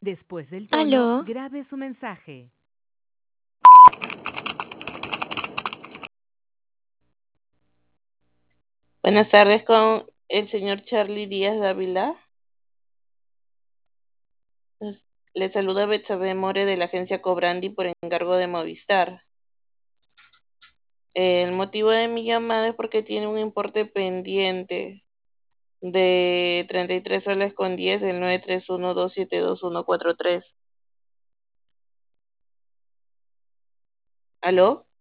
Después del tono, Aló, grabe su mensaje. Buenas tardes con el señor Charlie Díaz Dávila. Le saluda Betsabe More de la agencia Cobrandi por encargo de Movistar. El motivo de mi llamada es porque tiene un importe pendiente de 33 soles con 10 del 931272143. ¿Aló?